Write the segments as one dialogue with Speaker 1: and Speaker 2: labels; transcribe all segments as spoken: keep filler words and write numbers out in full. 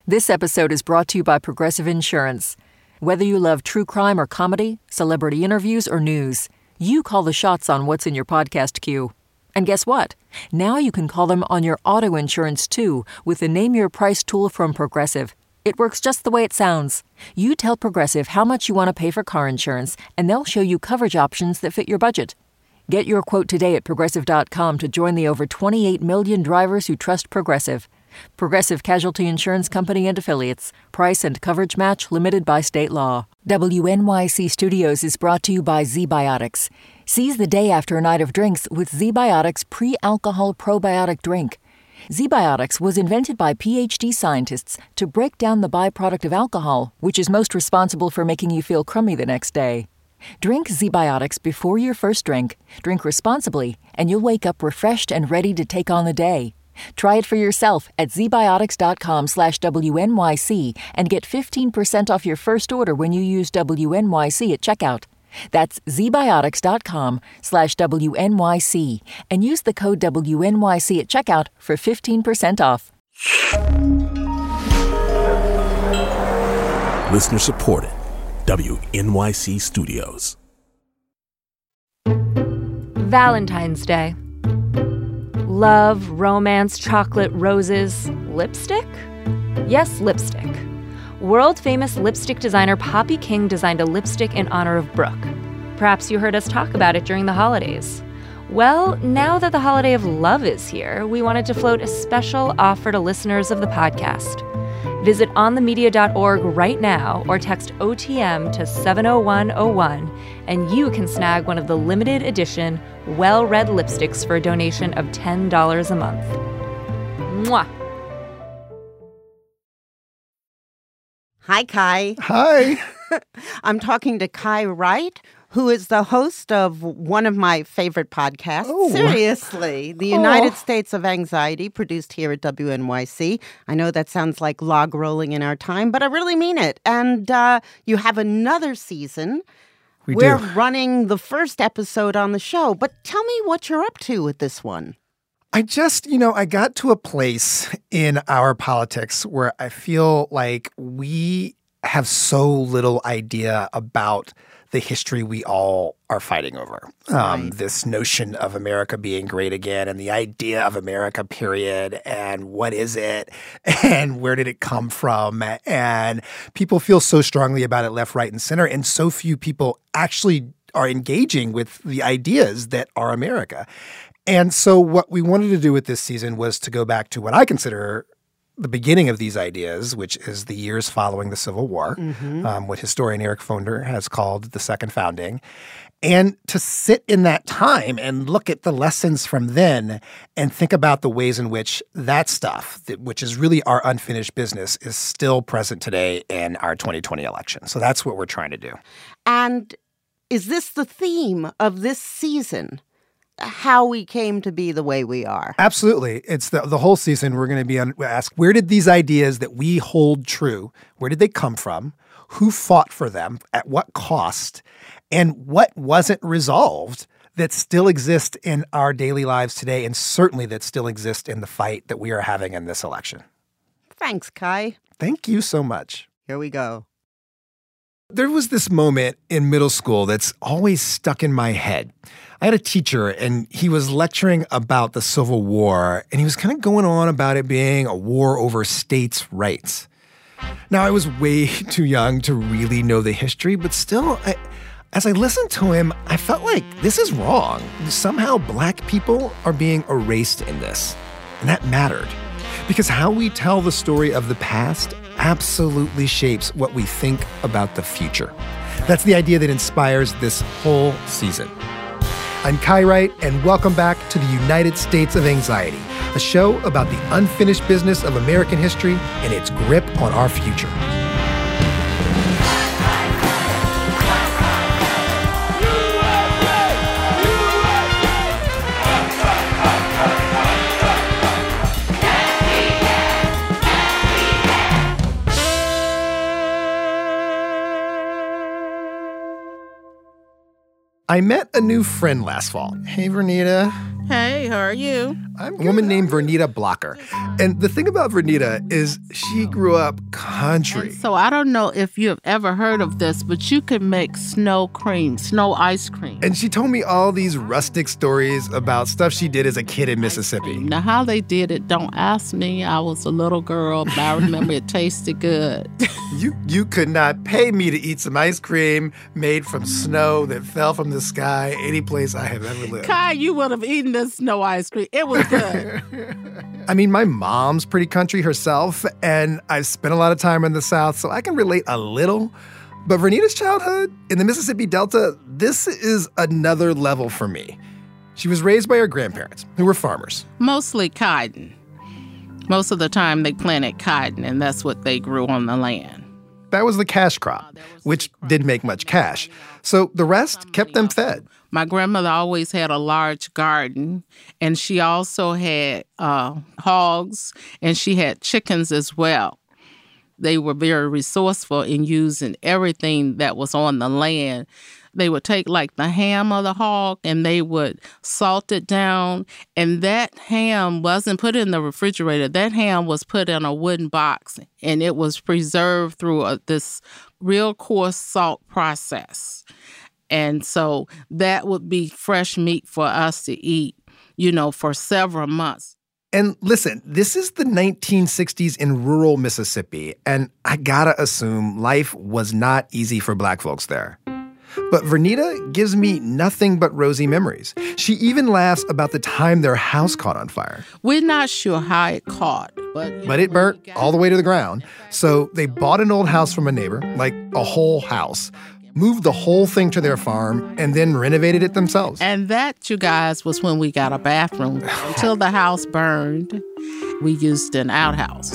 Speaker 1: This episode is brought to you by Progressive Insurance. Whether you love true crime or comedy, celebrity interviews or news, you call the shots on what's in your podcast queue. And guess what? Now you can call them on your auto insurance too with the Name Your Price tool from Progressive. It works just the way it sounds. You tell Progressive how much you want to pay for car insurance, and they'll show you coverage options that fit your budget. Get your quote today at Progressive dot com to join the over twenty-eight million drivers who trust Progressive. Progressive Casualty Insurance Company and Affiliates. Price and coverage match limited by state law. W N Y C Studios is brought to you by ZBiotics. Seize the day after a night of drinks with ZBiotics pre-alcohol probiotic drink. ZBiotics was invented by P H D scientists to break down the byproduct of alcohol, which is most responsible for making you feel crummy the next day. Drink ZBiotics before your first drink, drink responsibly, and you'll wake up refreshed and ready to take on the day. Try it for yourself at zbiotics.com slash WNYC and get fifteen percent off your first order when you use W N Y C at checkout. That's zbiotics.com slash WNYC and use the code W N Y C at checkout for fifteen percent off.
Speaker 2: Listener supported. W N Y C Studios.
Speaker 3: Valentine's Day. Love, romance, chocolate, roses, lipstick? Yes, lipstick. World-famous lipstick designer Poppy King designed a lipstick in honor of Brooke. Perhaps you heard us talk about it during the holidays. Well, now that the holiday of love is here, we wanted to float a special offer to listeners of the podcast. Visit on the media dot org right now or text O T M to seven oh one oh one and you can snag one of the limited edition, well-read lipsticks for a donation of ten dollars a month. Mwah!
Speaker 4: Hi, Kai.
Speaker 5: Hi.
Speaker 4: I'm talking to Kai Wright, who is the host of one of my favorite podcasts.
Speaker 5: Oh.
Speaker 4: Seriously, The United oh. States of Anxiety, produced here at W N Y C. I know that sounds like log rolling in our time, but I really mean it. And uh, you have another season.
Speaker 5: We
Speaker 4: We're
Speaker 5: do.
Speaker 4: running the first episode on the show, but tell me what you're up to with this one.
Speaker 5: I just, you know, I got to a place in our politics where I feel like we have so little idea about the history we all are fighting over. Um,
Speaker 4: Right.
Speaker 5: This notion of America being great again and the idea of America, period, and what is it and where did it come from? And people feel so strongly about it left, right, and center, and so few people actually are engaging with the ideas that are America. And so what we wanted to do with this season was to go back to what I consider the beginning of these ideas, which is the years following the Civil War, mm-hmm. um, what historian Eric Fonder has called the Second Founding, and to sit in that time and look at the lessons from then and think about the ways in which that stuff, that, which is really our unfinished business, is still present today in our twenty twenty election. So that's what we're trying to do.
Speaker 4: And is this the theme of this season? How we came to be the way we are.
Speaker 5: Absolutely. It's the the whole season we're going to be on, asked, where did these ideas that we hold true, where did they come from? Who fought for them? At what cost? And what wasn't resolved that still exists in our daily lives today, and certainly that still exists in the fight that we are having in this election.
Speaker 4: Thanks, Kai.
Speaker 5: Thank you so much.
Speaker 4: Here we go.
Speaker 5: There was this moment in middle school that's always stuck in my head. I had a teacher, and he was lecturing about the Civil War, and he was kind of going on about it being a war over states' rights. Now, I was way too young to really know the history, but still, I, as I listened to him, I felt like this is wrong. Somehow black people are being erased in this, and that mattered. Because how we tell the story of the past absolutely shapes what we think about the future. That's the idea that inspires this whole season. I'm Kai Wright, and welcome back to the United States of Anxiety, a show about the unfinished business of American history and its grip on our future. I met a new friend last fall. Hey, Vernita.
Speaker 6: Hey, how are you?
Speaker 5: I'm a woman named Vernita Blocker. And the thing about Vernita is she grew up country.
Speaker 6: And so I don't know if you have ever heard of this, but you can make snow cream, snow ice cream.
Speaker 5: And she told me all these rustic stories about stuff she did as a kid in Mississippi.
Speaker 6: Now, how they did it, don't ask me. I was a little girl, but I remember it tasted good.
Speaker 5: You you could not pay me to eat some ice cream made from snow that fell from the sky any place I have ever lived.
Speaker 6: Kai, you would have eaten this snow ice cream. It was good.
Speaker 5: I mean, my mom's pretty country herself, and I've spent a lot of time in the South, so I can relate a little. But Vernita's childhood in the Mississippi Delta, this is another level for me. She was raised by her grandparents, who were farmers.
Speaker 6: Mostly cotton. Most of the time they planted cotton, and that's what they grew on the land.
Speaker 5: That was the cash crop, which didn't make much cash. So the rest kept them fed.
Speaker 6: My grandmother always had a large garden, and she also had uh, hogs, and she had chickens as well. They were very resourceful in using everything that was on the land. They would take like the ham of the hog and they would salt it down. And that ham wasn't put in the refrigerator. That ham was put in a wooden box and it was preserved through a, this real coarse salt process. And so that would be fresh meat for us to eat, you know, for several months.
Speaker 5: And listen, this is the nineteen sixties in rural Mississippi, and I gotta assume life was not easy for Black folks there. But Vernita gives me nothing but rosy memories. She even laughs about the time their house caught on fire.
Speaker 6: We're not sure how it caught, but...
Speaker 5: But know, it burnt all the way to the ground. So they bought an old house from a neighbor, like a whole house, moved the whole thing to their farm, and then renovated it themselves.
Speaker 6: And that, you guys, was when we got a bathroom. Until the house burned, we used an outhouse.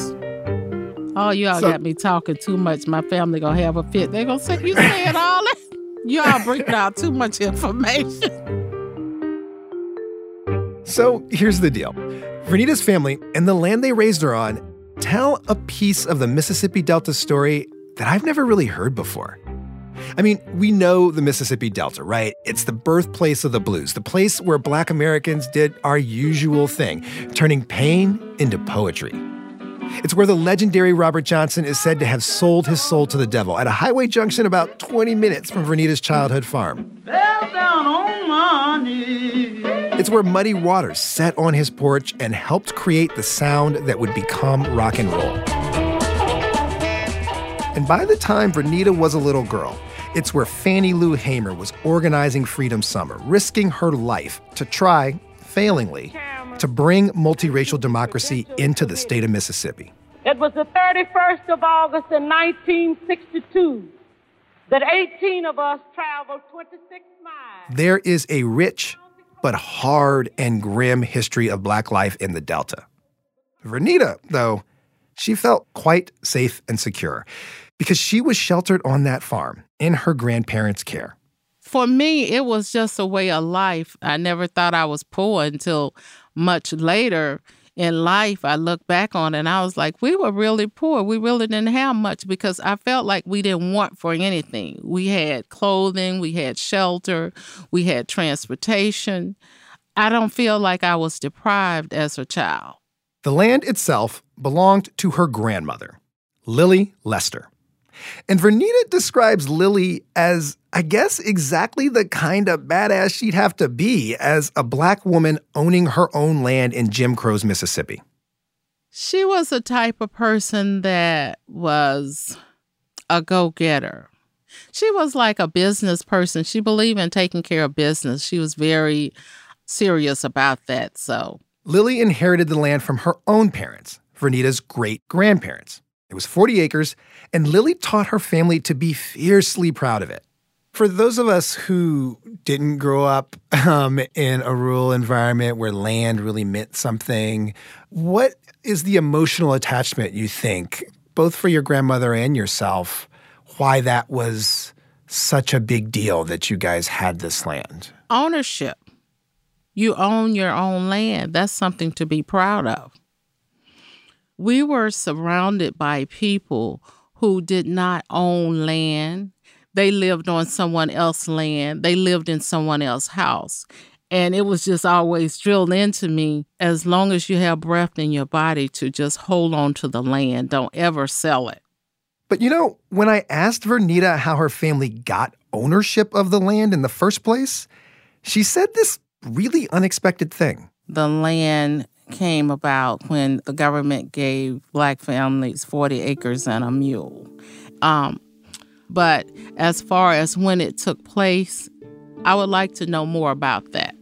Speaker 6: Oh, y'all so, got me talking too much. My family gonna have a fit. They gonna say, you said all that? Y'all bringing out too much information.
Speaker 5: So here's the deal. Vernita's family and the land they raised her on tell a piece of the Mississippi Delta story that I've never really heard before. I mean, we know the Mississippi Delta, right? It's the birthplace of the blues, the place where Black Americans did our usual thing, turning pain into poetry. It's where the legendary Robert Johnson is said to have sold his soul to the devil at a highway junction about twenty minutes from Vernita's childhood farm.
Speaker 7: Fell down on my knees.
Speaker 5: It's where Muddy Waters sat on his porch and helped create the sound that would become rock and roll. And by the time Vernita was a little girl, it's where Fannie Lou Hamer was organizing Freedom Summer, risking her life to try, failingly, to bring multiracial democracy into the state of Mississippi.
Speaker 7: It was the thirty-first of August in nineteen sixty-two that eighteen of us traveled twenty-six miles.
Speaker 5: There is a rich but hard and grim history of Black life in the Delta. Vernita, though, she felt quite safe and secure because she was sheltered on that farm in her grandparents' care.
Speaker 6: For me, it was just a way of life. I never thought I was poor until much later in life. I look back on it and I was like, we were really poor. We really didn't have much because I felt like we didn't want for anything. We had clothing, we had shelter, we had transportation. I don't feel like I was deprived as a child.
Speaker 5: The land itself belonged to her grandmother, Lily Lester. And Vernita describes Lily as, I guess, exactly the kind of badass she'd have to be as a Black woman owning her own land in Jim Crow's Mississippi.
Speaker 6: She was a type of person that was a go-getter. She was like a business person. She believed in taking care of business. She was very serious about that, so.
Speaker 5: Lily inherited the land from her own parents, Vernita's great-grandparents. It was forty acres, and Lily taught her family to be fiercely proud of it. For those of us who didn't grow up um, in a rural environment where land really meant something, what is the emotional attachment you think, both for your grandmother and yourself, why that was such a big deal that you guys had this land?
Speaker 6: Ownership. You own your own land. That's something to be proud of. We were surrounded by people who did not own land. They lived on someone else's land. They lived in someone else's house. And it was just always drilled into me, as long as you have breath in your body, to just hold on to the land. Don't ever sell it.
Speaker 5: But you know, when I asked Vernita how her family got ownership of the land in the first place, she said this really unexpected thing.
Speaker 6: The land came about when the government gave Black families forty acres and a mule. Um, but as far as when it took place, I would like to know more about that.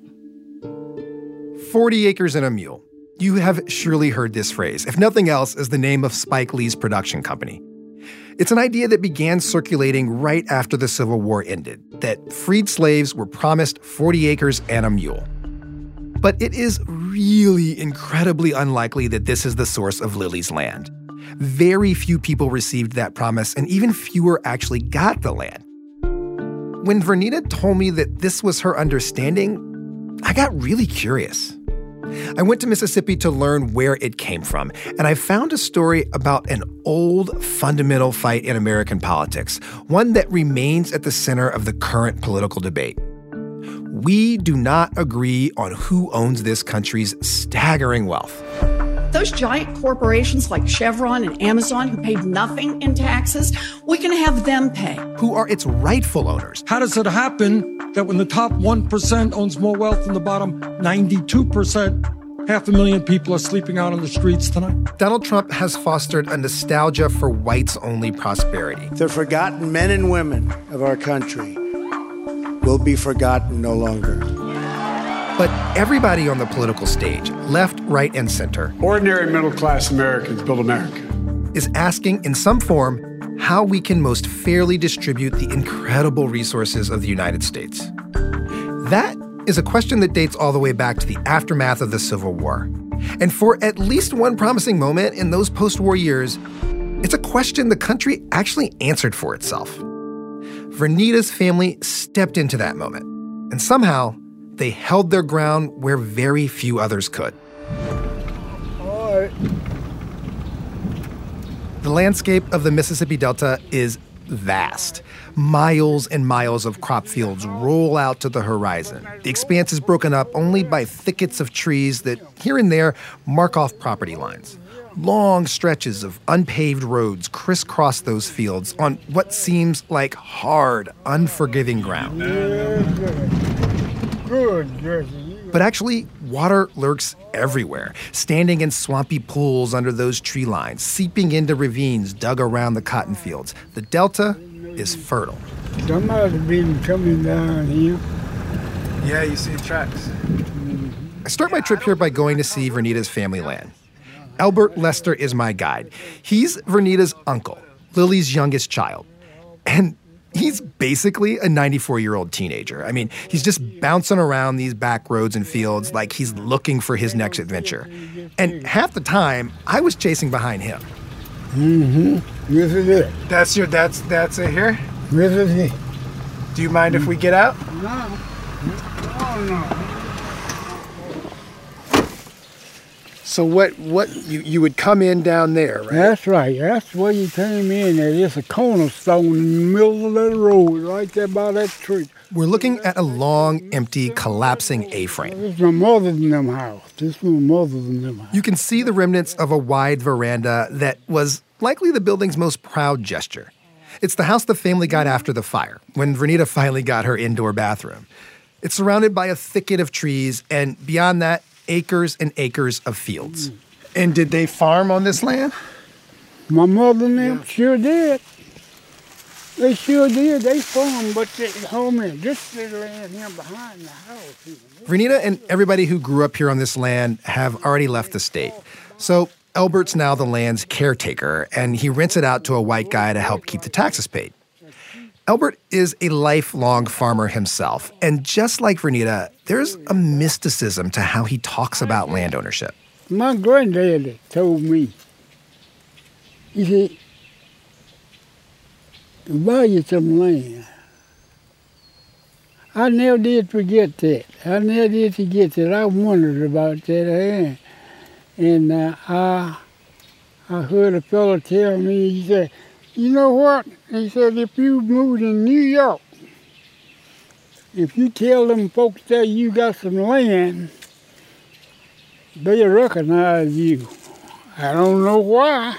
Speaker 5: forty acres and a mule. You have surely heard this phrase, if nothing else, as the name of Spike Lee's production company. It's an idea that began circulating right after the Civil War ended, that freed slaves were promised forty acres and a mule. But it is really incredibly unlikely that this is the source of Lily's land. Very few people received that promise, and even fewer actually got the land. When Vernita told me that this was her understanding, I got really curious. I went to Mississippi to learn where it came from, and I found a story about an old fundamental fight in American politics, one that remains at the center of the current political debate. We do not agree on who owns this country's staggering wealth.
Speaker 8: Those giant corporations like Chevron and Amazon who paid nothing in taxes, we can have them pay.
Speaker 5: Who are its rightful owners?
Speaker 9: How does it happen that when the top one percent owns more wealth than the bottom ninety-two percent, half a million people are sleeping out on the streets tonight?
Speaker 5: Donald Trump has fostered a nostalgia for whites-only prosperity.
Speaker 10: The forgotten men and women of our country will be forgotten no longer.
Speaker 5: But everybody on the political stage, left, right, and center,
Speaker 11: ordinary middle-class Americans build America,
Speaker 5: is asking in some form how we can most fairly distribute the incredible resources of the United States. That is a question that dates all the way back to the aftermath of the Civil War. And for at least one promising moment in those post-war years, it's a question the country actually answered for itself. Vernita's family stepped into that moment, and somehow they held their ground where very few others could.
Speaker 10: All right.
Speaker 5: The landscape of the Mississippi Delta is vast. Miles and miles of crop fields roll out to the horizon. The expanse is broken up only by thickets of trees that here and there mark off property lines. Long stretches of unpaved roads crisscross those fields on what seems like hard, unforgiving ground. But actually, water lurks everywhere, standing in swampy pools under those tree lines, seeping into ravines dug around the cotton fields. The Delta is fertile.
Speaker 12: Somebody's been coming down here.
Speaker 5: Yeah, you see tracks. I start my trip here by going to see Vernita's family land. Albert Lester is my guide. He's Vernita's uncle, Lily's youngest child. And he's basically a ninety-four-year-old teenager. I mean, he's just bouncing around these back roads and fields like he's looking for his next adventure. And half the time, I was chasing behind him.
Speaker 12: Mm-hmm. This is it.
Speaker 5: That's your, that's, that's it here?
Speaker 12: This is it.
Speaker 5: Do you mind if we get out?
Speaker 12: No. Oh, no.
Speaker 5: So what, what you, you would come in down there, right?
Speaker 12: That's right. That's where you came in. There's a cornerstone in the middle of that road, right there by that tree.
Speaker 5: We're looking at a long, empty, collapsing A-frame.
Speaker 12: This is my mother's in them house. This is my mother's in them house.
Speaker 5: You can see the remnants of a wide veranda that was likely the building's most proud gesture. It's the house the family got after the fire, when Vernita finally got her indoor bathroom. It's surrounded by a thicket of trees, and beyond that, acres and acres of fields. Mm. And did they farm on this land?
Speaker 12: My mother and them yeah. sure did. They sure did. They farmed, but they home in this little land here behind the house.
Speaker 5: Vernita and everybody who grew up here on this land have already left the state. So Albert's now the land's caretaker, and he rents it out to a white guy to help keep the taxes paid. Albert is a lifelong farmer himself, and just like Vernita, there's a mysticism to how he talks about land ownership.
Speaker 12: My granddaddy told me, he said, buy you some land. I never did forget that. I never did forget that. I wondered about that. And uh, I, I heard a fellow tell me, he said, you know what? He said, if you moved in New York If you tell them folks that you got some land, they recognize you. I don't know why,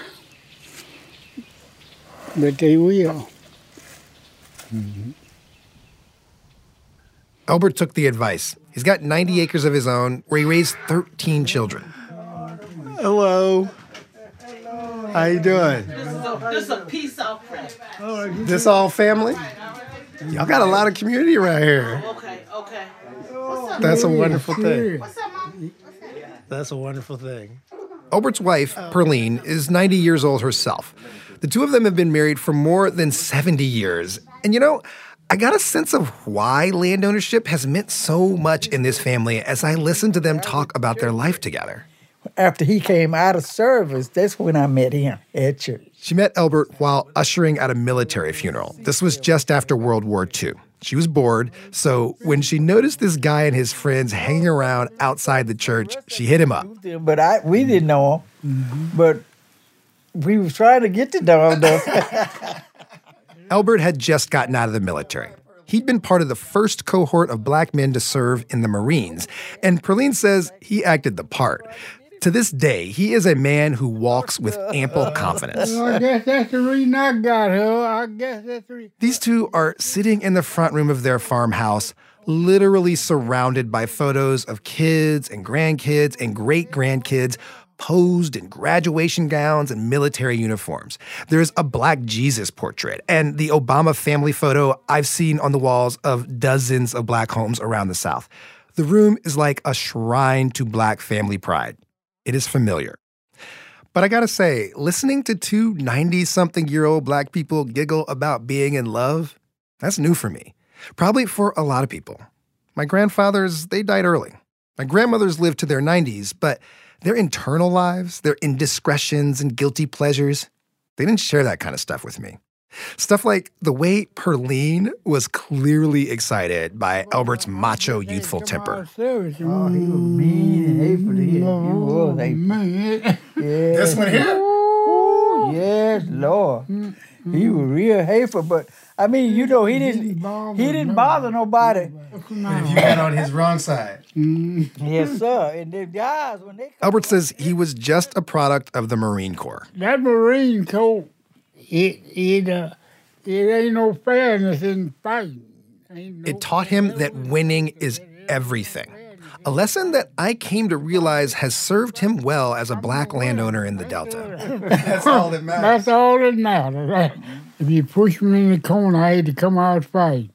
Speaker 12: but they will.
Speaker 5: Mm-hmm. Elbert took the advice. He's got ninety acres of his own where he raised thirteen children. Hello. How you doing?
Speaker 13: This is a peace offering.
Speaker 5: This all family? Y'all got a lot of community right here.
Speaker 13: Okay, okay.
Speaker 5: That's a wonderful thing.
Speaker 13: What's up, Mom?
Speaker 5: That's a wonderful thing. Elbert's wife, Perline, is ninety years old herself. The two of them have been married for more than seventy years. And you know, I got a sense of why land ownership has meant so much in this family as I listened to them talk about their life together.
Speaker 14: After he came out of service, that's when I met him at church.
Speaker 5: She met Elbert while ushering at a military funeral. This was just after World War Two. She was bored, so when she noticed this guy and his friends hanging around outside the church, she hit him up.
Speaker 14: But I, we didn't know him, mm-hmm. but we were trying to get to know him, though.
Speaker 5: Elbert had just gotten out of the military. He'd been part of the first cohort of black men to serve in the Marines, and Perline says he acted the part. To this day, he is a man who walks with ample confidence.
Speaker 12: Well, I guess that's the reason I got her. I guess that's the reason.
Speaker 5: These two are sitting in the front room of their farmhouse, literally surrounded by photos of kids and grandkids and great-grandkids posed in graduation gowns and military uniforms. There's a Black Jesus portrait and the Obama family photo I've seen on the walls of dozens of black homes around the South. The room is like a shrine to black family pride. It is familiar. But I gotta say, listening to two ninety-something-year-old black people giggle about being in love, that's new for me. Probably for a lot of people. My grandfathers, they died early. My grandmothers lived to their nineties, but their internal lives, their indiscretions and guilty pleasures, they didn't share that kind of stuff with me. Stuff like the way Perline was clearly excited by Elbert's macho, youthful temper.
Speaker 14: Oh, he was mean and hateful to him. He was hateful. Yeah.
Speaker 5: This one here?
Speaker 14: Ooh, yes, Lord. He was real hateful, but I mean, you know, he didn't he didn't bother nobody.
Speaker 5: But if you got on his wrong side.
Speaker 14: Yes, sir. And the guys, when they
Speaker 5: Elbert says he was just a product of the Marine Corps.
Speaker 12: That Marine Corps, it it uh, it ain't no fairness in fighting. Ain't no
Speaker 5: It taught him that winning is everything. A lesson that I came to realize has served him well as a black landowner in the Delta. That's all that matters.
Speaker 12: That's all that matters. If you push me in the corner, I had to come out fight.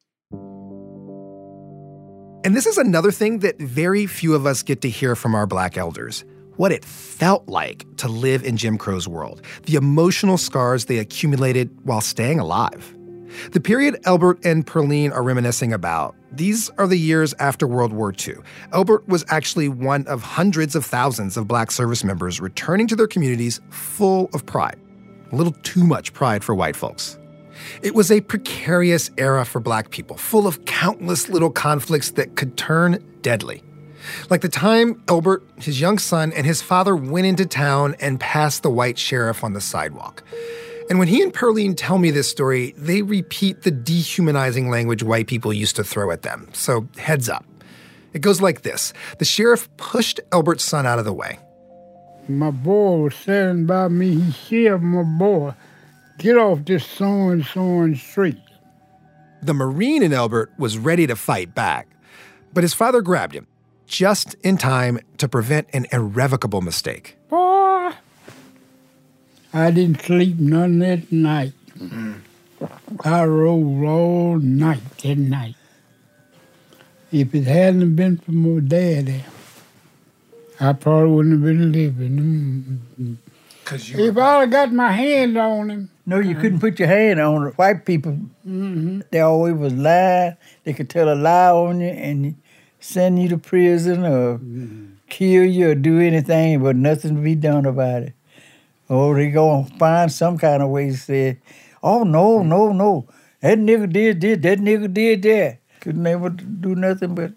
Speaker 5: And this is another thing that very few of us get to hear from our black elders. What it felt like to live in Jim Crow's world. The emotional scars they accumulated while staying alive. The period Elbert and Perline are reminiscing about, these are the years after World War Two. Elbert was actually one of hundreds of thousands of black service members returning to their communities full of pride. A little too much pride for white folks. It was a precarious era for black people, full of countless little conflicts that could turn deadly. Like the time Elbert, his young son, and his father went into town and passed the white sheriff on the sidewalk. And when he and Perline tell me this story, they repeat the dehumanizing language white people used to throw at them. So heads up. It goes like this. The sheriff pushed Elbert's son out of the way.
Speaker 12: My boy was standing by me. He said, my boy, get off this so-and-so street.
Speaker 5: The Marine in Elbert was ready to fight back, but his father grabbed him just in time to prevent an irrevocable mistake.
Speaker 12: Boy, I didn't sleep none that night. Mm-hmm. I rode all night that night. If it hadn't been for my daddy, I probably wouldn't have been living. Mm-hmm.
Speaker 5: Cause you
Speaker 12: if I'd have got my hand on him.
Speaker 14: No, you couldn't put your hand on it. White people, mm-hmm. they always was lying. They could tell a lie on you and send you to prison or mm-hmm. kill you or do anything, but nothing to be done about it. Oh, they gonna find some kind of way to say, oh, no, no, no. That nigga did this, that nigga did that. Could never do nothing but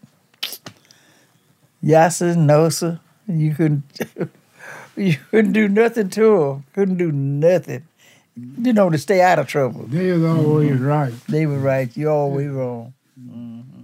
Speaker 14: yes sir, no sir. You couldn't, you couldn't do nothing to them. Couldn't do nothing. You know, to stay out of trouble.
Speaker 12: They was always right.
Speaker 14: They were right. You always wrong. Mm-hmm.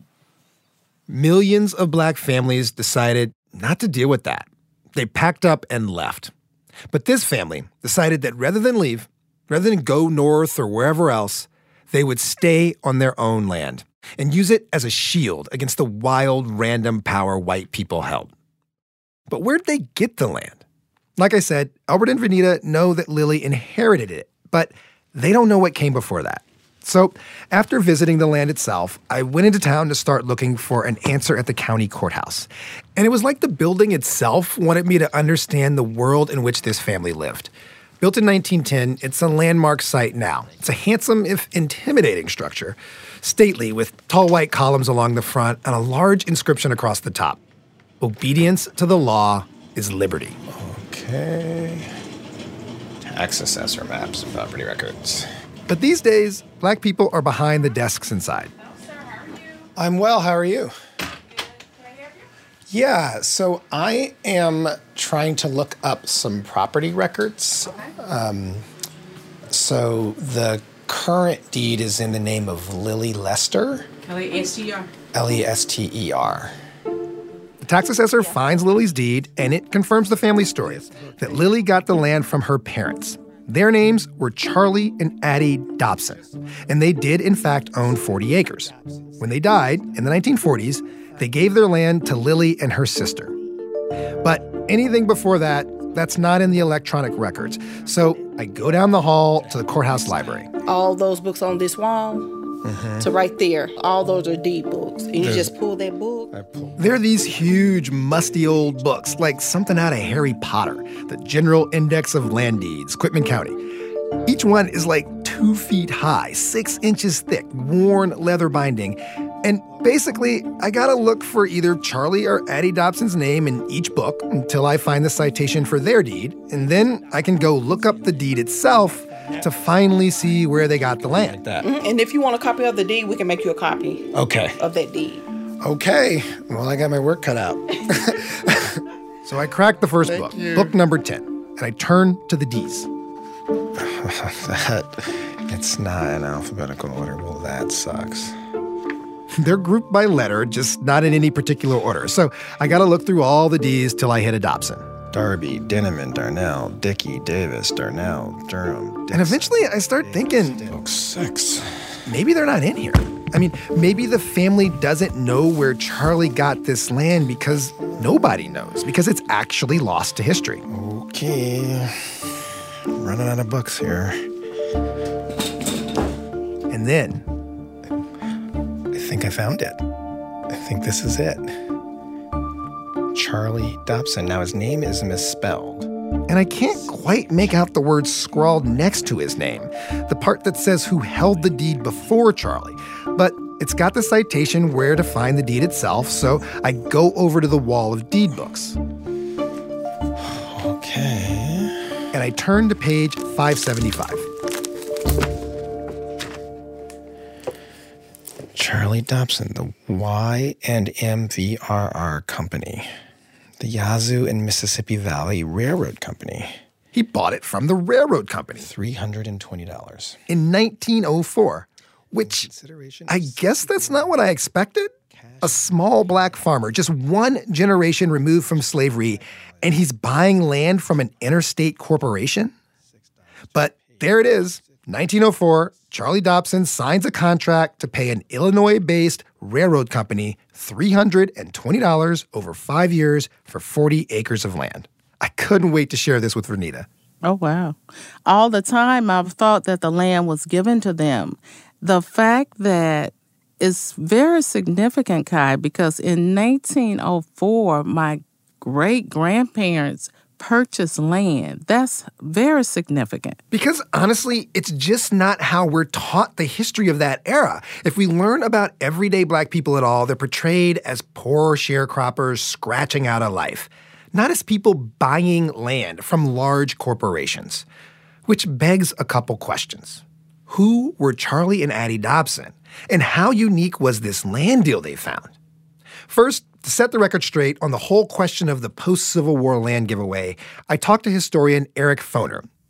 Speaker 5: Millions of black families decided not to deal with that. They packed up and left. But this family decided that rather than leave, rather than go north or wherever else, they would stay on their own land and use it as a shield against the wild, random power white people held. But where'd they get the land? Like I said, Albert and Vernita know that Lily inherited it, but they don't know what came before that. So after visiting the land itself, I went into town to start looking for an answer at the county courthouse. And it was like the building itself wanted me to understand the world in which this family lived. Built in nineteen ten, it's a landmark site now. It's a handsome, if intimidating structure, stately with tall white columns along the front and a large inscription across the top. Obedience to the law is liberty.
Speaker 15: Okay. Tax assessor maps and property records.
Speaker 5: But these days, black people are behind the desks inside.
Speaker 15: I'm well, how are you? Yeah, so I am trying to look up some property records. Um, so the current deed is in the name of Lily Lester.
Speaker 13: L E S T E R.
Speaker 15: L E S T E R.
Speaker 5: The tax assessor finds Lily's deed, and it confirms the family story, that Lily got the land from her parents. Their names were Charlie and Addie Dobson, and they did, in fact, own forty acres. When they died, in the nineteen forties, they gave their land to Lily and her sister. But anything before that, that's not in the electronic records. So I go down the hall to the courthouse library.
Speaker 13: All those books on this wall, mm-hmm. to right there, all those are deed books. And you There's, just pull that book.
Speaker 5: They're these huge, musty old books, like something out of Harry Potter, the General Index of Land Deeds, Quitman County. Each one is like two feet high, six inches thick, worn leather binding. And basically, I gotta look for either Charlie or Addie Dobson's name in each book until I find the citation for their deed, and then I can go look up the deed itself to finally see where they got the land.
Speaker 15: Like that.
Speaker 13: Mm-hmm. And if you want a copy of the deed, we can make you a copy
Speaker 15: okay.
Speaker 13: of that deed.
Speaker 15: Okay. Well, I got my work cut out.
Speaker 5: So I cracked the first
Speaker 15: Thank
Speaker 5: book,
Speaker 15: you.
Speaker 5: book number ten, and I turn to the D's.
Speaker 15: that, it's not in alphabetical order. Well, that sucks.
Speaker 5: They're grouped by letter, just not in any particular order. So I got to look through all the D's till I hit a Dobson.
Speaker 15: Darby, Dinneman, Darnell, Dickey, Davis, Darnell, Durham. Dixon,
Speaker 5: and eventually I start thinking,
Speaker 15: book six.
Speaker 5: Maybe they're not in here. I mean, maybe the family doesn't know where Charlie got this land because nobody knows, because it's actually lost to history.
Speaker 15: Okay. Running out of books here.
Speaker 5: And then
Speaker 15: I think I found it. I think this is it. Charlie Dobson. Now, his name is misspelled.
Speaker 5: And I can't quite make out the words scrawled next to his name, the part that says who held the deed before Charlie. But it's got the citation where to find the deed itself, so I go over to the wall of deed books.
Speaker 15: Okay.
Speaker 5: And I turn to page five seventy-five.
Speaker 15: Charlie Dobson, the Y and M V R R Company, the Yazoo and Mississippi Valley Railroad Company.
Speaker 5: He bought it from the railroad company.
Speaker 15: three hundred twenty dollars.
Speaker 5: In nineteen oh four, which I guess that's not what I expected. A small black farmer, just one generation removed from slavery, and he's buying land from an interstate corporation? But there it is, nineteen oh four, Charlie Dobson signs a contract to pay an Illinois-based railroad company three hundred twenty dollars over five years for forty acres of land. I couldn't wait to share this with Vernita.
Speaker 6: Oh, wow. All the time I've thought that the land was given to them. The fact that it's very significant, Kai, because in nineteen oh four, my great-grandparents purchased land. That's very significant.
Speaker 5: Because honestly, it's just not how we're taught the history of that era. If we learn about everyday black people at all, they're portrayed as poor sharecroppers scratching out a life, not as people buying land from large corporations. Which begs a couple questions. Who were Charlie and Addie Dobson? And how unique was this land deal they found? First, to set the record straight on the whole question of the post-Civil War land giveaway, I talked to historian Eric Foner.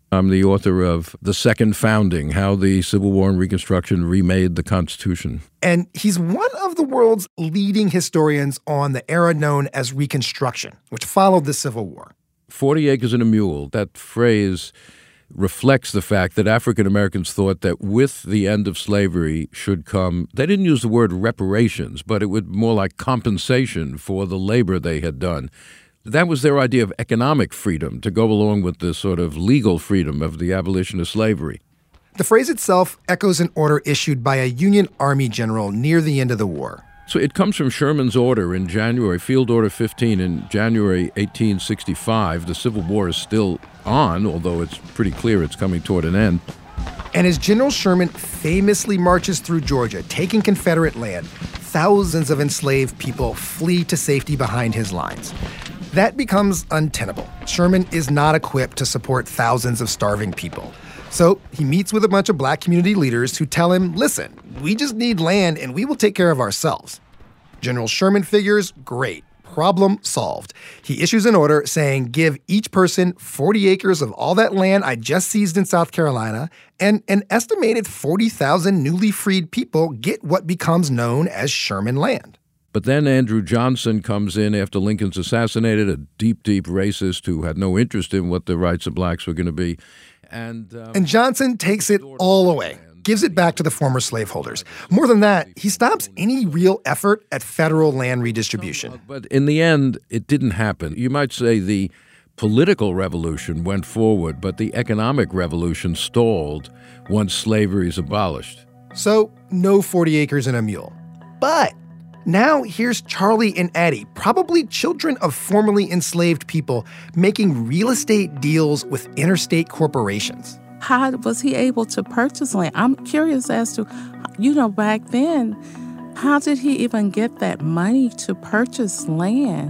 Speaker 16: I'm the author of The Second Founding, How the Civil War and Reconstruction Remade the Constitution.
Speaker 5: And he's one of the world's leading historians on the era known as Reconstruction, which followed the Civil War.
Speaker 16: Forty acres and a mule, that phrase reflects the fact that African Americans thought that with the end of slavery should come, they didn't use the word reparations, but it would more like compensation for the labor they had done. That was their idea of economic freedom to go along with the sort of legal freedom of the abolition of slavery.
Speaker 5: The phrase itself echoes an order issued by a Union Army general near the end of the war.
Speaker 16: So it comes from Sherman's order in January, Field Order fifteen in January eighteen sixty-five. The Civil War is still on, although it's pretty clear it's coming toward an end.
Speaker 5: And as General Sherman famously marches through Georgia, taking Confederate land, thousands of enslaved people flee to safety behind his lines. That becomes untenable. Sherman is not equipped to support thousands of starving people. So he meets with a bunch of black community leaders who tell him, listen, we just need land and we will take care of ourselves. General Sherman figures, great, problem solved. He issues an order saying give each person forty acres of all that land I just seized in South Carolina, and an estimated forty thousand newly freed people get what becomes known as Sherman land.
Speaker 16: But then Andrew Johnson comes in after Lincoln's assassinated, a deep, deep racist who had no interest in what the rights of blacks were going to be. And, um,
Speaker 5: and Johnson takes it all away, gives it back to the former slaveholders. More than that, he stops any real effort at federal land redistribution.
Speaker 16: But in the end, it didn't happen. You might say the political revolution went forward, but the economic revolution stalled once slavery is abolished.
Speaker 5: So, no forty acres and a mule. But now here's Charlie and Addie, probably children of formerly enslaved people, making real estate deals with interstate corporations.
Speaker 6: How was he able to purchase land? I'm curious as to, you know, back then, how did he even get that money to purchase land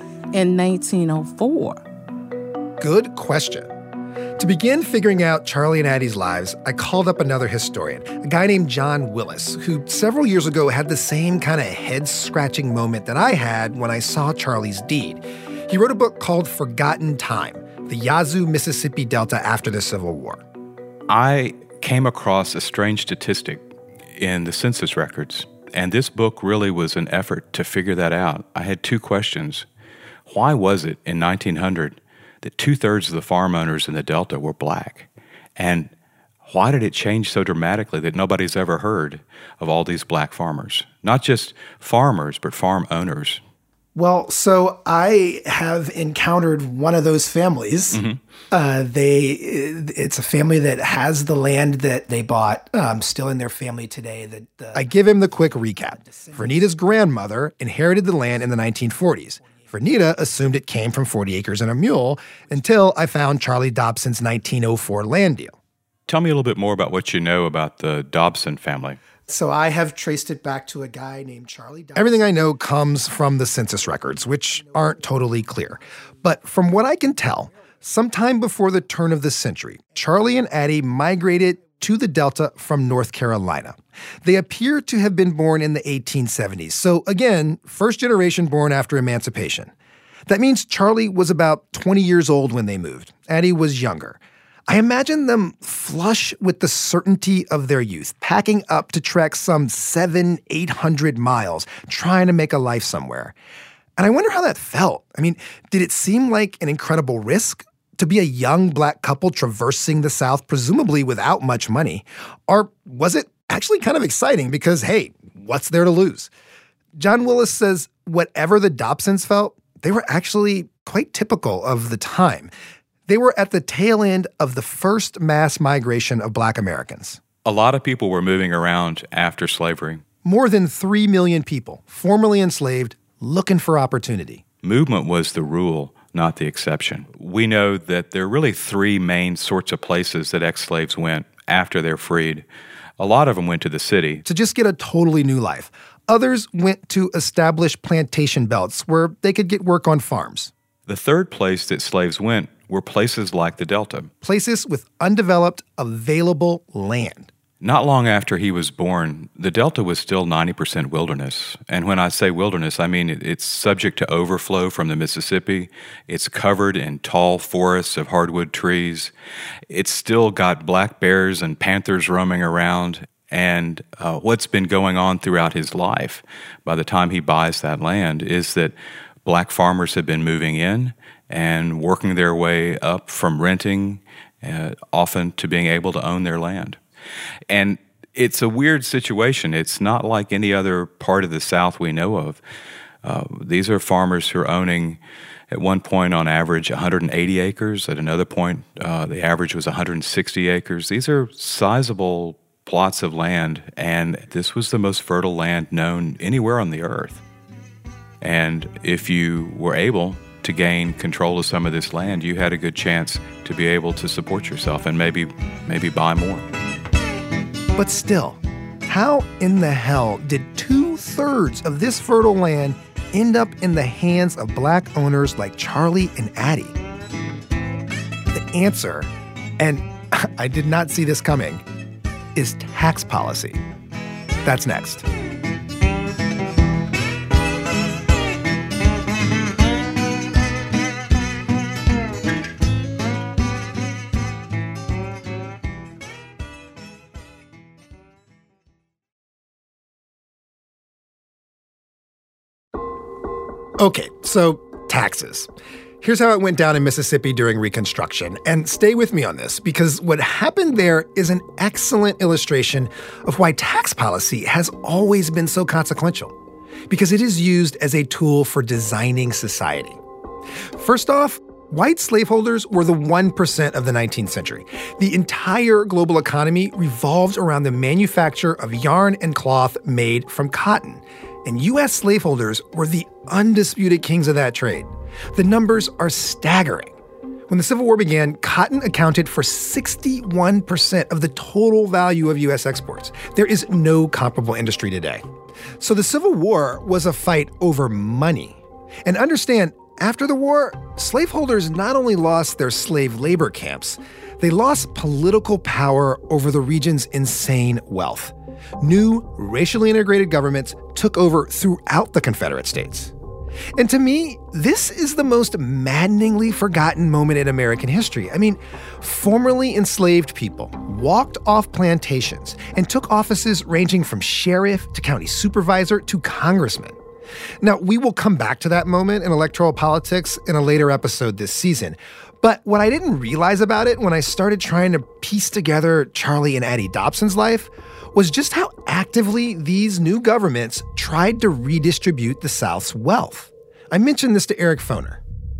Speaker 6: in nineteen oh four?
Speaker 5: Good question. To begin figuring out Charlie and Addie's lives, I called up another historian, a guy named John Willis, who several years ago had the same kind of head-scratching moment that I had when I saw Charlie's deed. He wrote a book called Forgotten Time, the Yazoo, Mississippi Delta after the Civil War.
Speaker 17: I came across a strange statistic in the census records, and this book really was an effort to figure that out. I had two questions. Why was it in nineteen hundred that two-thirds of the farm owners in the Delta were black? And why did it change so dramatically that nobody's ever heard of all these black farmers? Not just farmers, but farm owners.
Speaker 15: Well, so I have encountered one of those families. Mm-hmm. Uh, they, it's a family that has the land that they bought, um, still in their family today. That the-
Speaker 5: I give him the quick recap. Vernita's grandmother inherited the land in the nineteen forties. Vernita assumed it came from forty acres and a mule until I found Charlie Dobson's nineteen oh four land deal.
Speaker 17: Tell me a little bit more about what you know about the Dobson family.
Speaker 15: So I have traced it back to a guy named Charlie Dobson.
Speaker 5: Everything I know comes from the census records, which aren't totally clear. But from what I can tell, sometime before the turn of the century, Charlie and Addie migrated to the Delta from North Carolina. They appear to have been born in the eighteen seventies. So again, first generation born after emancipation. That means Charlie was about twenty years old when they moved. Addie was younger. I imagine them flush with the certainty of their youth, packing up to trek some seven, eight hundred miles, trying to make a life somewhere. And I wonder how that felt. I mean, did it seem like an incredible risk to be a young black couple traversing the South, presumably without much money? Or was it actually kind of exciting because, hey, what's there to lose? John Willis says whatever the Dobsons felt, they were actually quite typical of the time. They were at the tail end of the first mass migration of black Americans.
Speaker 17: A lot of people were moving around after slavery.
Speaker 5: More than three million people, formerly enslaved, looking for opportunity.
Speaker 17: Movement was the rule, not the exception. We know that there are really three main sorts of places that ex-slaves went after they're freed. A lot of them went to the city.
Speaker 5: To just get a totally new life. Others went to establish plantation belts where they could get work on farms.
Speaker 17: The third place that slaves went were places like the Delta.
Speaker 5: Places with undeveloped, available land.
Speaker 17: Not long after he was born, the Delta was still ninety percent wilderness. And when I say wilderness, I mean it's subject to overflow from the Mississippi. It's covered in tall forests of hardwood trees. It's still got black bears and panthers roaming around. And uh, what's been going on throughout his life by the time he buys that land is that black farmers have been moving in and working their way up from renting, uh, often to being able to own their land. And it's a weird situation. It's not like any other part of the South we know of. Uh, these are farmers who are owning, at one point on average, one hundred eighty acres. At another point, uh, the average was one hundred sixty acres. These are sizable plots of land, and this was the most fertile land known anywhere on the earth. And if you were able to gain control of some of this land, you had a good chance to be able to support yourself and maybe maybe buy more.
Speaker 5: But still, how in the hell did two-thirds of this fertile land end up in the hands of black owners like Charlie and Addie? The answer, and I did not see this coming, is tax policy. That's next. Okay, so taxes. Here's how it went down in Mississippi during Reconstruction. And stay with me on this, because what happened there is an excellent illustration of why tax policy has always been so consequential, because it is used as a tool for designing society. First off, white slaveholders were the one percent of the nineteenth century. The entire global economy revolved around the manufacture of yarn and cloth made from cotton. And U S slaveholders were the undisputed kings of that trade. The numbers are staggering. When the Civil War began, cotton accounted for sixty-one percent of the total value of U S exports. There is no comparable industry today. So the Civil War was a fight over money. And understand, after the war, slaveholders not only lost their slave labor camps, they lost political power over the region's insane wealth. New, racially integrated governments took over throughout the Confederate States. And to me, this is the most maddeningly forgotten moment in American history. I mean, formerly enslaved people walked off plantations and took offices ranging from sheriff to county supervisor to congressman. Now, we will come back to that moment in electoral politics in a later episode this season. But what I didn't realize about it when I started trying to piece together Charlie and Addie Dobson's life was just how actively these new governments tried to redistribute the South's wealth. I mentioned this to Eric Foner.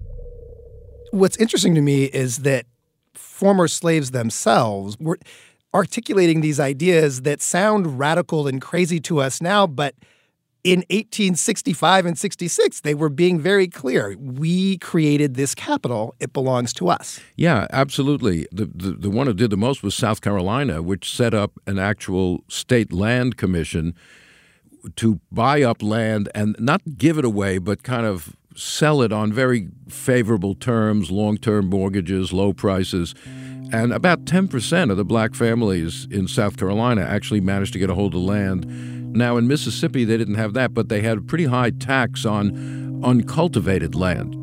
Speaker 5: What's interesting to me is that former slaves themselves were articulating these ideas that sound radical and crazy to us now, but in eighteen sixty-five and sixty-six, they were being very clear. We created this capital. It belongs to us.
Speaker 16: Yeah, absolutely. The, the the one who did the most was South Carolina, which set up an actual state land commission to buy up land and not give it away, but kind of sell it on very favorable terms, long-term mortgages, low prices. And about ten percent of the black families in South Carolina actually managed to get a hold of land. Now, in Mississippi, they didn't have that, but they had a pretty high tax on uncultivated land.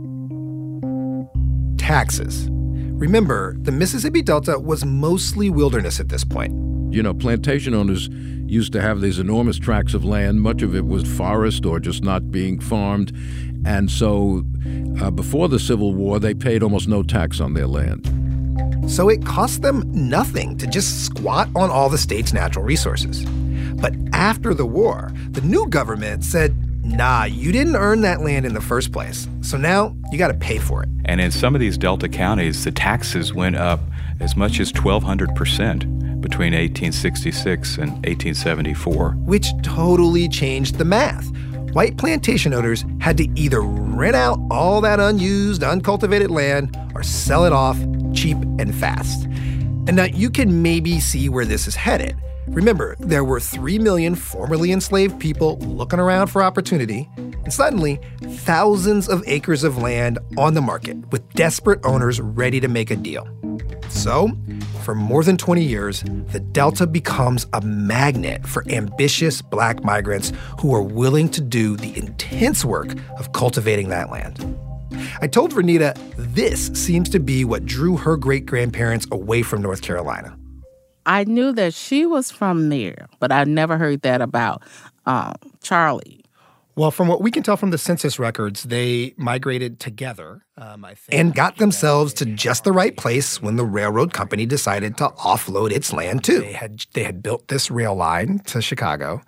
Speaker 5: Taxes. Remember, the Mississippi Delta was mostly wilderness at this point.
Speaker 16: You know, plantation owners used to have these enormous tracts of land. Much of it was forest or just not being farmed. And so uh, before the Civil War, they paid almost no tax on their land.
Speaker 5: So it cost them nothing to just squat on all the state's natural resources. But after the war, the new government said, nah, you didn't earn that land in the first place. So now you got to pay for it.
Speaker 17: And in some of these Delta counties, the taxes went up as much as twelve hundred percent between eighteen sixty-six and eighteen seventy-four.
Speaker 5: Which totally changed the math. White plantation owners had to either rent out all that unused, uncultivated land or sell it off cheap and fast. And now you can maybe see where this is headed. Remember, there were three million formerly enslaved people looking around for opportunity, and suddenly, thousands of acres of land on the market with desperate owners ready to make a deal. So, for more than twenty years, the Delta becomes a magnet for ambitious black migrants who are willing to do the intense work of cultivating that land. I told Vernita this seems to be what drew her great-grandparents away from North Carolina.
Speaker 6: I knew that she was from there, but I never heard that about um, Charlie.
Speaker 5: Well, from what we can tell from the census records, they migrated together, um, I think, and got themselves to just the right place when the railroad company decided to offload its land, too. They had, they had built this rail line to Chicago,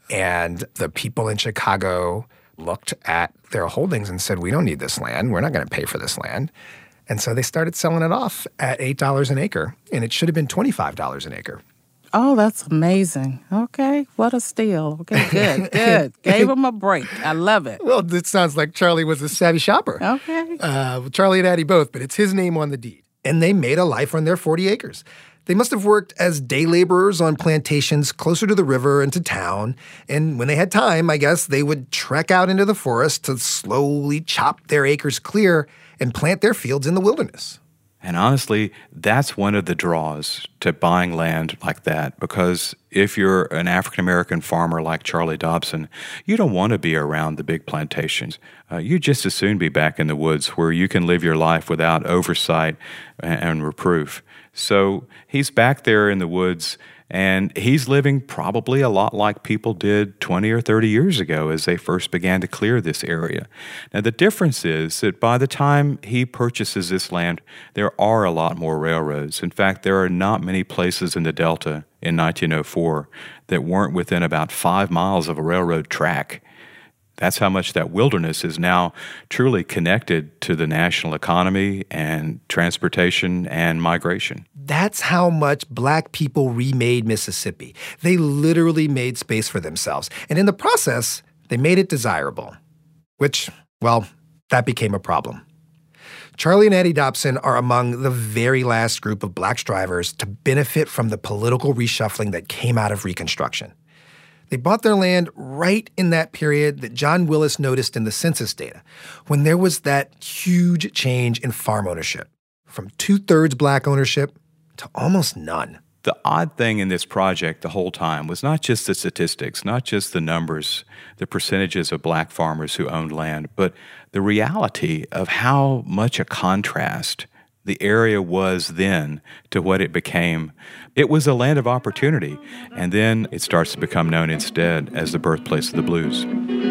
Speaker 5: and the people in Chicago looked at their holdings and said, we don't need this land. We're not going to pay for this land. And so they started selling it off at eight dollars an acre, and it should have been twenty-five dollars an acre.
Speaker 6: Oh, that's amazing. Okay, what a steal. Okay, good, good. Gave him a break. I love it.
Speaker 5: Well, it sounds like Charlie was a savvy shopper.
Speaker 6: Okay.
Speaker 5: Uh, Charlie and Addie both, but it's his name on the deed. And they made a life on their forty acres. They must have worked as day laborers on plantations closer to the river and to town. And when they had time, I guess, they would trek out into the forest to slowly chop their acres clear and plant their fields in the wilderness.
Speaker 17: And honestly, that's one of the draws to buying land like that, because if you're an African-American farmer like Charlie Dobson, you don't want to be around the big plantations. Uh, you'd just as soon be back in the woods where you can live your life without oversight and, and reproof. So he's back there in the woods, and he's living probably a lot like people did twenty or thirty years ago as they first began to clear this area. Now, the difference is that by the time he purchases this land, there are a lot more railroads. In fact, there are not many places in the Delta in nineteen oh four that weren't within about five miles of a railroad track. That's how much that wilderness is now truly connected to the national economy and transportation and migration.
Speaker 5: That's how much black people remade Mississippi. They literally made space for themselves. And in the process, they made it desirable. Which, well, that became a problem. Charlie and Addie Dobson are among the very last group of black strivers to benefit from the political reshuffling that came out of Reconstruction. They bought their land right in that period that John Willis noticed in the census data, when there was that huge change in farm ownership, from two-thirds black ownership to almost none.
Speaker 17: The odd thing in this project the whole time was not just the statistics, not just the numbers, the percentages of black farmers who owned land, but the reality of how much a contrast the area was then to what it became. It was a land of opportunity, and then it starts to become known instead as the birthplace of the blues.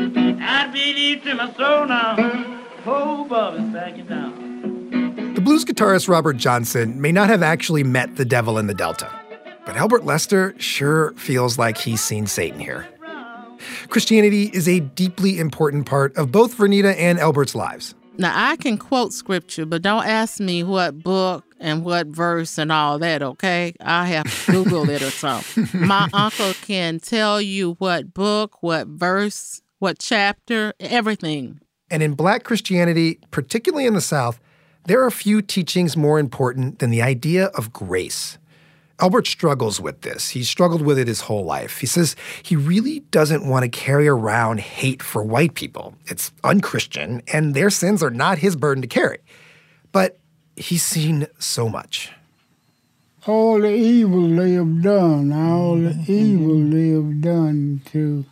Speaker 18: I beat to my soul now. Oh, Bubba's back it down.
Speaker 5: The blues guitarist Robert Johnson may not have actually met the devil in the Delta, but Elbert Lester sure feels like he's seen Satan here. Christianity is a deeply important part of both Vernita and Elbert's lives.
Speaker 6: Now, I can quote scripture, but don't ask me what book and what verse and all that, okay? I have to Google it or something. My uncle can tell you what book, what verse, what chapter, everything.
Speaker 5: And in black Christianity, particularly in the South, there are few teachings more important than the idea of grace. Elbert struggles with this. He's struggled with it his whole life. He says he really doesn't want to carry around hate for white people. It's unchristian, and their sins are not his burden to carry. But he's seen so much.
Speaker 12: All the evil they have done, all the evil they have done to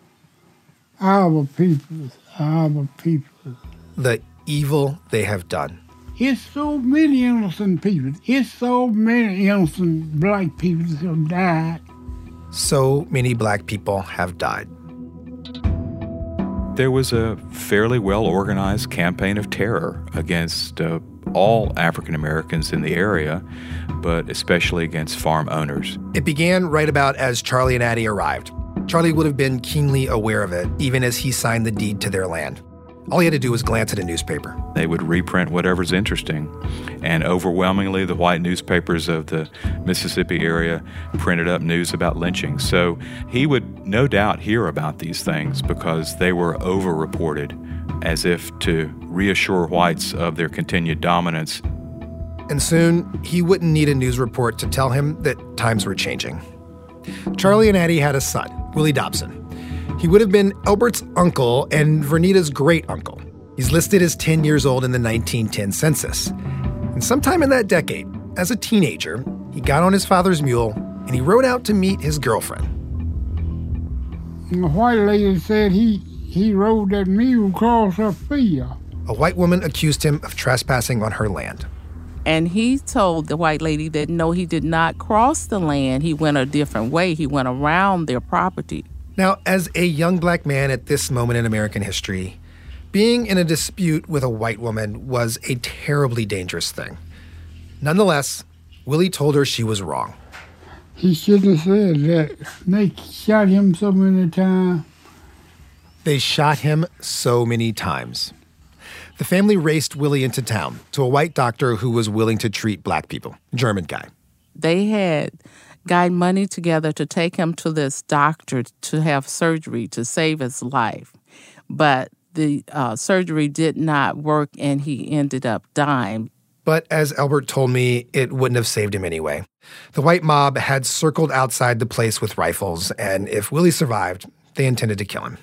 Speaker 12: our people, our people.
Speaker 5: The evil they have done.
Speaker 12: It's so many innocent people. It's so many innocent black people that have died.
Speaker 5: So many black people have died.
Speaker 17: There was a fairly well-organized campaign of terror against uh, all African Americans in the area, but especially against farm owners.
Speaker 5: It began right about as Charlie and Addie arrived. Charlie would have been keenly aware of it, even as he signed the deed to their land. All he had to do was glance at a newspaper.
Speaker 17: They would reprint whatever's interesting. And overwhelmingly, the white newspapers of the Mississippi area printed up news about lynching. So he would no doubt hear about these things because they were over-reported, as if to reassure whites of their continued dominance.
Speaker 5: And soon, he wouldn't need a news report to tell him that times were changing. Charlie and Addie had a son, Willie Dobson. He would have been Elbert's uncle and Vernita's great-uncle. He's listed as ten years old in the nineteen ten census. And sometime in that decade, as a teenager, he got on his father's mule and he rode out to meet his girlfriend.
Speaker 12: And the white lady said he, he rode that mule across her field.
Speaker 5: A white woman accused him of trespassing on her land.
Speaker 6: And he told the white lady that no, he did not cross the land. He went a different way. He went around their property.
Speaker 5: Now, as a young black man at this moment in American history, being in a dispute with a white woman was a terribly dangerous thing. Nonetheless, Willie told her she was wrong.
Speaker 12: He shouldn't have said that. They shot him so many times.
Speaker 5: They shot him so many times. The family raced Willie into town to a white doctor who was willing to treat black people, German guy.
Speaker 6: They had gotten money together to take him to this doctor to have surgery to save his life. But the uh, surgery did not work and he ended up dying.
Speaker 5: But as Elbert told me, it wouldn't have saved him anyway. The white mob had circled outside the place with rifles, and if Willie survived, they intended to kill him.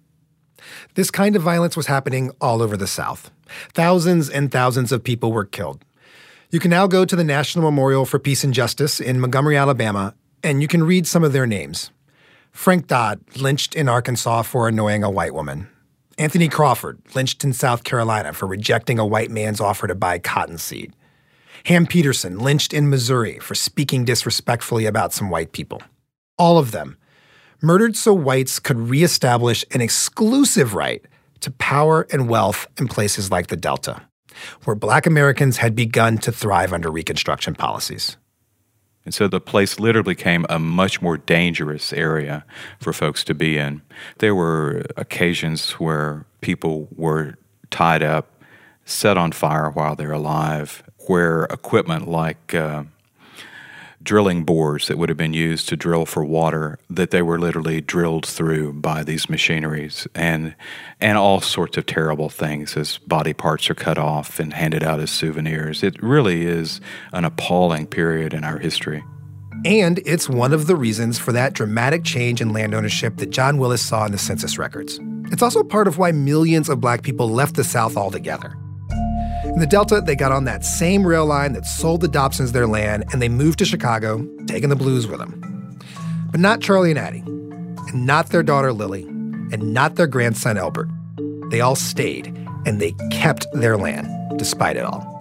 Speaker 5: This kind of violence was happening all over the South. Thousands and thousands of people were killed. You can now go to the National Memorial for Peace and Justice in Montgomery, Alabama, and you can read some of their names. Frank Dodd, lynched in Arkansas for annoying a white woman. Anthony Crawford, lynched in South Carolina for rejecting a white man's offer to buy cottonseed. Ham Peterson, lynched in Missouri for speaking disrespectfully about some white people. All of them murdered so whites could reestablish an exclusive right to power and wealth in places like the Delta, where black Americans had begun to thrive under Reconstruction policies.
Speaker 17: And so the place literally became a much more dangerous area for folks to be in. There were occasions where people were tied up, set on fire while they're alive, where equipment like uh, drilling bores that would have been used to drill for water, that they were literally drilled through by these machineries, and and all sorts of terrible things as body parts are cut off and handed out as souvenirs. It really is an appalling period in our history.
Speaker 5: And it's one of the reasons for that dramatic change in land ownership that John Willis saw in the census records. It's also part of why millions of black people left the South altogether. In the Delta, they got on that same rail line that sold the Dobsons their land, and they moved to Chicago, taking the blues with them. But not Charlie and Addie, and not their daughter Lily, and not their grandson Elbert. They all stayed, and they kept their land, despite it all.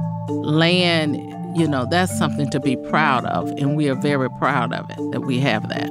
Speaker 6: Land, you know, that's something to be proud of, and we are very proud of it, that we have that.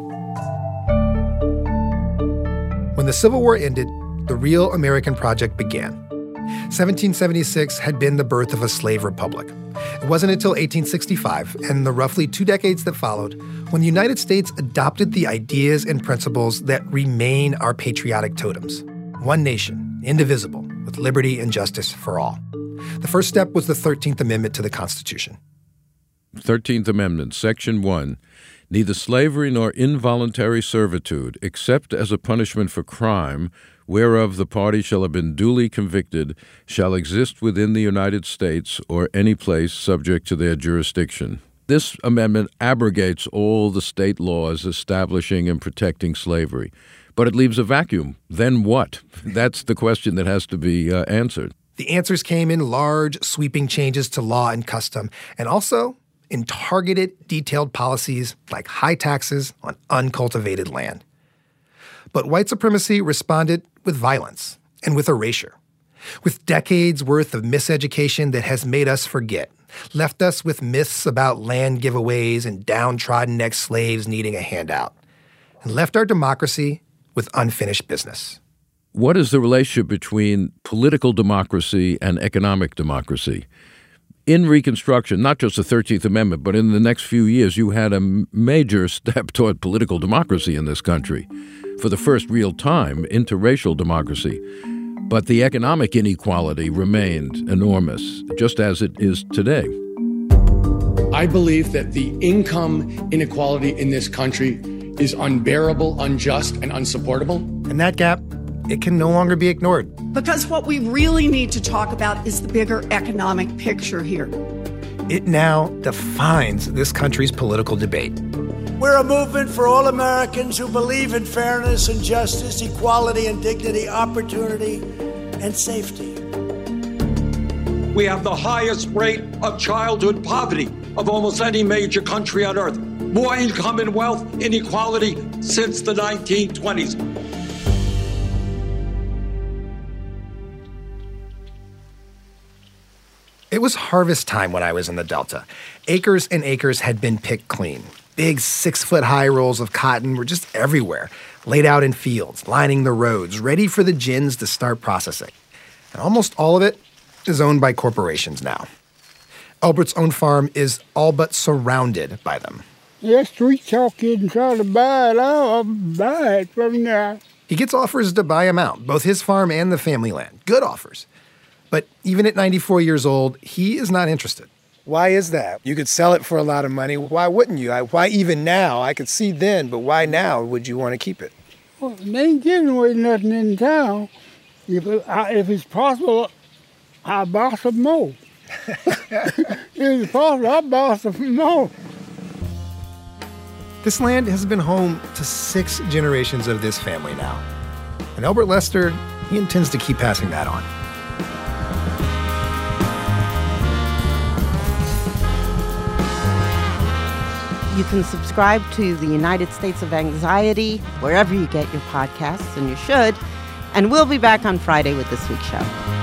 Speaker 5: When the Civil War ended, the real American project began. seventeen seventy-six had been the birth of a slave republic. It wasn't until eighteen sixty-five, and the roughly two decades that followed, when the United States adopted the ideas and principles that remain our patriotic totems. One nation, indivisible, with liberty and justice for all. The first step was the thirteenth Amendment to the Constitution.
Speaker 16: thirteenth Amendment, Section one. Neither slavery nor involuntary servitude, except as a punishment for crime, whereof the party shall have been duly convicted, shall exist within the United States or any place subject to their jurisdiction. This amendment abrogates all the state laws establishing and protecting slavery. But it leaves a vacuum. Then what? That's the question that has to be uh, answered.
Speaker 5: The answers came in large, sweeping changes to law and custom, and also in targeted, detailed policies like high taxes on uncultivated land. But white supremacy responded with violence and with erasure, with decades worth of miseducation that has made us forget, left us with myths about land giveaways and downtrodden ex-slaves needing a handout, and left our democracy with unfinished business.
Speaker 16: What is the relationship between political democracy and economic democracy? In Reconstruction, not just the thirteenth Amendment, but in the next few years, you had a major step toward political democracy in this country. For the first real time, interracial democracy. But the economic inequality remained enormous, just as it is today.
Speaker 19: I believe that the income inequality in this country is unbearable, unjust, and unsupportable.
Speaker 5: And that gap, it can no longer be ignored.
Speaker 8: Because what we really need to talk about is the bigger economic picture here.
Speaker 5: It now defines this country's political debate.
Speaker 10: We're a movement for all Americans who believe in fairness and justice, equality and dignity, opportunity and safety.
Speaker 9: We have the highest rate of childhood poverty of almost any major country on earth. More income and wealth inequality since the nineteen twenties.
Speaker 5: It was harvest time when I was in the Delta. Acres and acres had been picked clean. Big six-foot-high rolls of cotton were just everywhere, laid out in fields, lining the roads, ready for the gins to start processing. And almost all of it is owned by corporations now. Elbert's own farm is all but surrounded by them.
Speaker 12: Yes, street talk kid and try to buy it. I'll buy it from now.
Speaker 5: He gets offers to buy him out, both his farm and the family land. Good offers. But even at ninety-four years old, he is not interested.
Speaker 15: Why is that? You could sell it for a lot of money. Why wouldn't you? I, why even now? I could see then, but why now would you want to keep it?
Speaker 12: Well, they ain't giving away nothing in town. If, it, I, if it's possible, I'll buy some more. If it's possible, I'll buy some more.
Speaker 5: This land has been home to six generations of this family now. And Elbert Lester, he intends to keep passing that on.
Speaker 4: You can subscribe to the United States of Anxiety wherever you get your podcasts, and you should. And we'll be back on Friday with this week's show.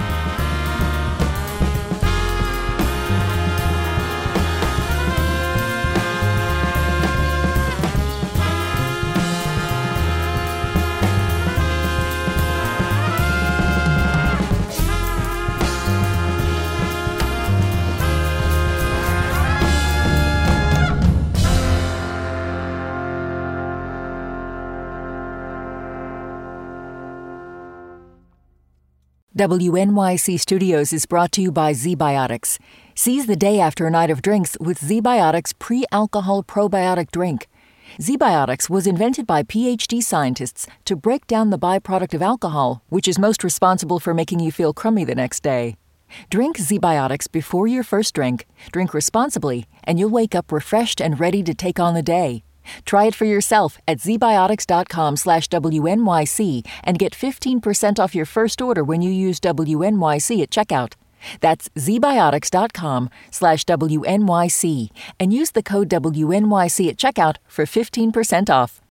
Speaker 1: W N Y C Studios is brought to you by ZBiotics. Seize the day after a night of drinks with ZBiotics pre-alcohol probiotic drink. ZBiotics was invented by P H D scientists to break down the byproduct of alcohol, which is most responsible for making you feel crummy the next day. Drink ZBiotics before your first drink, drink responsibly, and you'll wake up refreshed and ready to take on the day. Try it for yourself at zbiotics.com slash WNYC and get fifteen percent off your first order when you use W N Y C at checkout. That's zbiotics.com slash WNYC and use the code W N Y C at checkout for fifteen percent off.